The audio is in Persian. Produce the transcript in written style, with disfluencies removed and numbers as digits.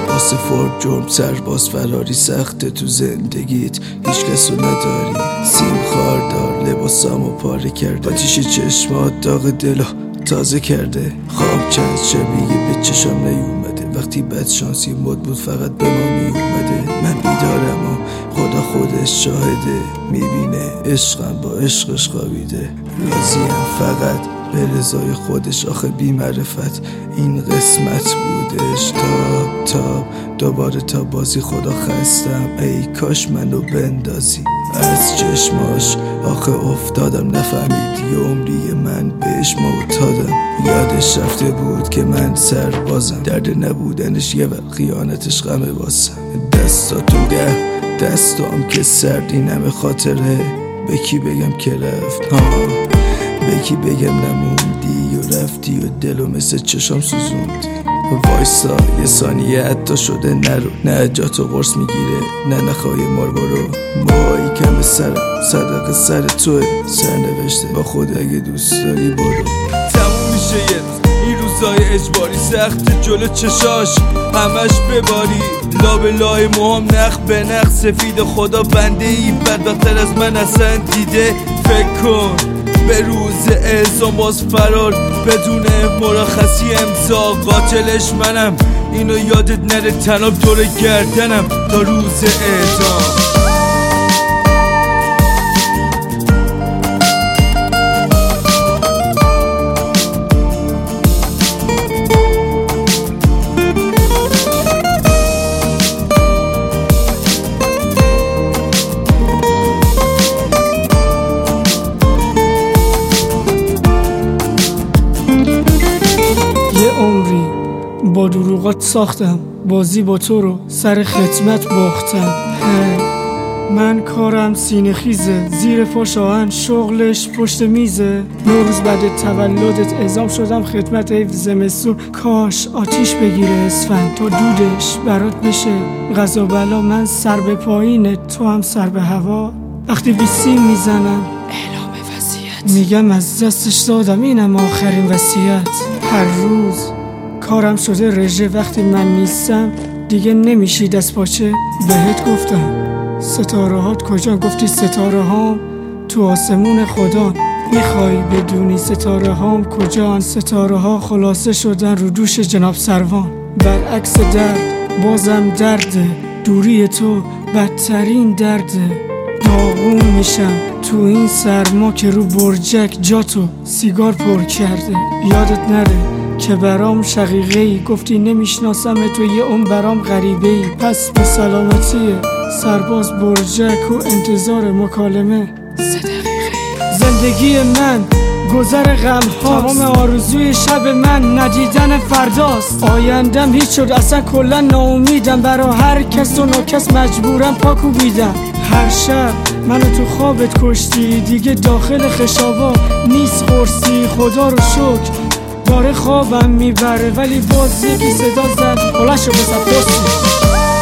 واسه فرد جرم سرباز فراری سخته تو زندگیت، هیچ کسو نداری. سیم خاردار لباسامو پاره کرده، آتیش چشمات داغ دلو تازه کرده. خواب چند شبیه به چشم نیومده، وقتی بد شانسی مد بود فقط به ما میومده. من بیدارم و خدا خودش شاهده، میبینه عشقم با عشقش خوابیده. راضیم فقط به رضای خودش، آخه بی معرفت این قسمت بودش. تا دوباره تا بازی خدا خستم، ای کاش منو بندازی از چشماش. آخه افتادم نفهمید یه عمری من بهش معتادم. یادش رفته بود که من سربازم، درد نبودنش یه وقت خیانتش غمه واسم. دستاتون دستام که سرد این همه خاطره، به کی بگم که رفت؟ به کی بگم نموندی و رفتی و دلو مثل چشام سوزوندی. وایسا یه ثانیه حتی شده نرو، نه جاتو قرص میگیره نه نخواهی ماربارو. موهایی کم سرم صدقه سر توه، سرنوشته با خود اگه دوست داری برو. تموم میشه این روزای اجباری، سخت جلو چشاش همش بباری. لابه لای موهام نخ به نخ سفید، خدا بنده ای بدبختر از من اصلا دیده. فکر کن به روز اعزام باز فرار بدون مرخصی امضا، قاتلش منم. اینو یادت نره تناب دور گردنم تا روز اعدام. عمری با دروغات ساختم، بازی با تو رو سر خدمت باختم. من کارم سینه خیزه، زیر پا شاهن شغلش پشت میزه. 9 روز بعد تولدت اعزام شدم خدمت حیف زمستون، کاش آتیش بگیره اسفند تا دودش برات بشه غذا بلا. من سر به پایینه تو هم سر به هوا، وقتی بیسیم میزنم اعلام وصیت میگم از دستش دادم اینم آخرین وصیت. هر روز کارم شده رژه، وقتی من نیستم دیگه نمیشی دست پاچه. بهت گفتم ستاره هات کجا؟ گفتی ستاره هام تو آسمون خدا. میخوای بدونی ستاره هام کجا؟ ستاره ها خلاصه شدن رو دوش جناب سروان. برعکس درد بازم درده، دوری تو بدترین درده. داغون میشم تو این سرما که رو برجک جاتو سیگار پر کرده. یادت نره که برام شقیقه‌ای، گفتی نمیشناسم تو یه اون برام غریبه‌ای. پس به سلامتی سرباز برجک و انتظار مکالمه 3 دقیقه. زندگی من گذر غم ها، تمام آرزوی شب من ندیدن فرداست. آیندم هیچ شد اصلا کلا ناامیدم، برا هر کس و ناکس مجبورم پاکو بیدم. هر شب منو تو خوابت کشتی، دیگه داخل خشابا نیست قرصی. خدا رو شکر داره خوابم میبره، ولی باز یکی صدا زد بلند شو بزن پستی.